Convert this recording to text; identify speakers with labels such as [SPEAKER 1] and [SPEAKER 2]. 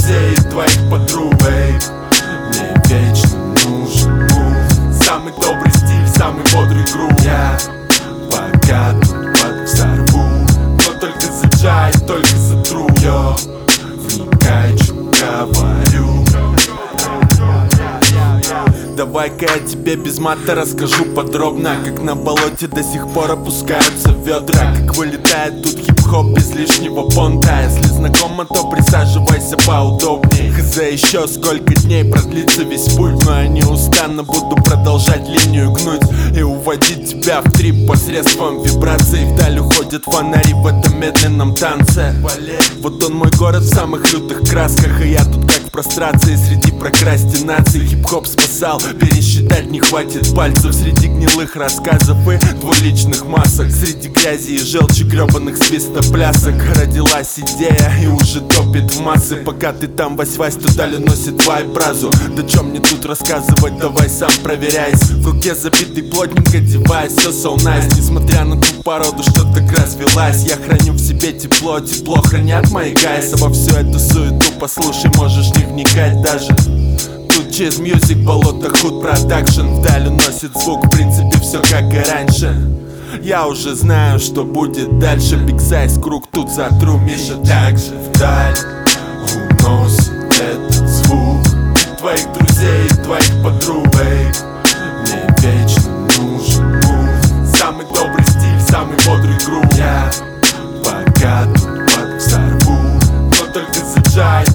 [SPEAKER 1] друзей и твоих подруг. Мне вечно нужен мув, самый добрый стиль, самый бодрый грув. Я пока тут подвзорву, но только за чай, только за тру. Йо, вникай, что говорю. Давай-ка я тебе без мата расскажу подробно, как на болоте до сих пор опускаются ведра, как вылетает тут хип-хоп без лишнего понта. Если знакомо, то присаживайся поудобней. Хз, еще сколько дней продлится весь путь, но я неустанно буду продолжать линию гнуть и уводить тебя в трип посредством вибраций. Вдаль уходят фонари в этом медленном танце. Вот он мой город в самых лютых красках, и я тут как в прострации среди прокрастинаций. Хип-хоп спасал, пересчитать не хватит пальцев среди гнилых рассказов и двуличных масок. Среди грязи и желчи гребаных свистоплясок родилась идея и уже топит в массы. Пока ты там вась-вась, то далее носит вайбразу. Да чё мне тут рассказывать, давай сам проверяй. В руке забитый плотненько девайс, все so nice. Несмотря на ту породу, что так развелась, я храню в себе тепло, тепло хранят мои гайсы. Во всю эту суету послушай, можешь не вникать даже. Тут Cheese Music, болото Hood Production. Вдаль уносит звук, в принципе все как и раньше. Я уже знаю, что будет дальше. Big Size, круг тут затру, Миша также. Вдаль уносит этот звук твоих друзей и твоих подруг. Мне вечно нужен мув, самый добрый стиль, самый бодрый грув. Я пока тут подвзорву, но только за чай,